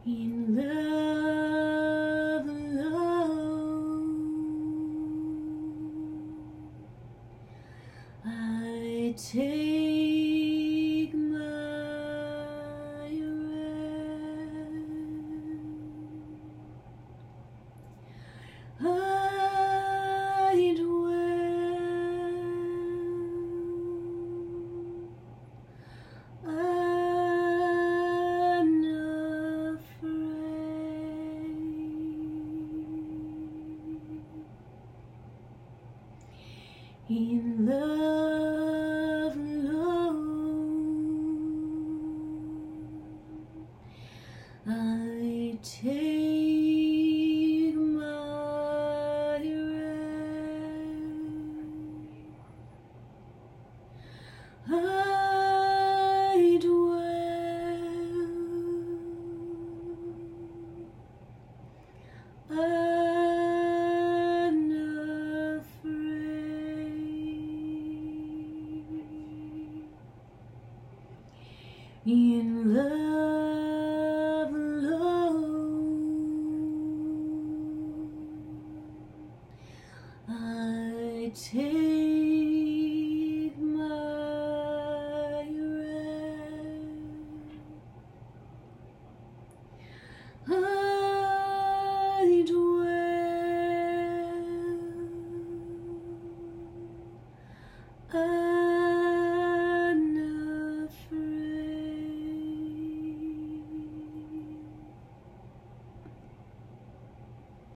In love alone, I take my rest. I dwell in love alone, I take my rest. I dwell in love alone, I take my rest. I dwell